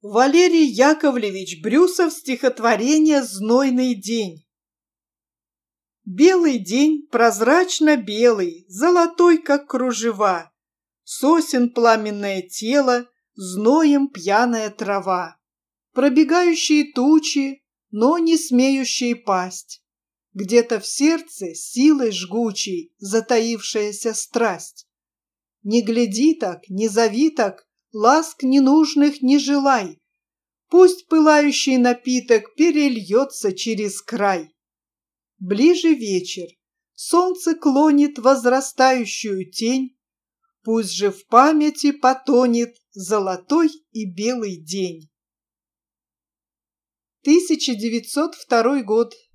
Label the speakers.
Speaker 1: Валерий Яковлевич Брюсов, стихотворение «Знойный день». Белый день, прозрачно-белый, золотой, как кружева, сосен пламенное тело, зноем пьяная трава, пробегающие тучи, но не смеющие пасть, где-то в сердце силой жгучей затаившаяся страсть. Не гляди так, не зови так, ласк ненужных не желай, пусть пылающий напиток перельется через край. Ближе вечер, солнце клонит возрастающую тень, пусть же в памяти потонет золотой и белый день. 1902 год.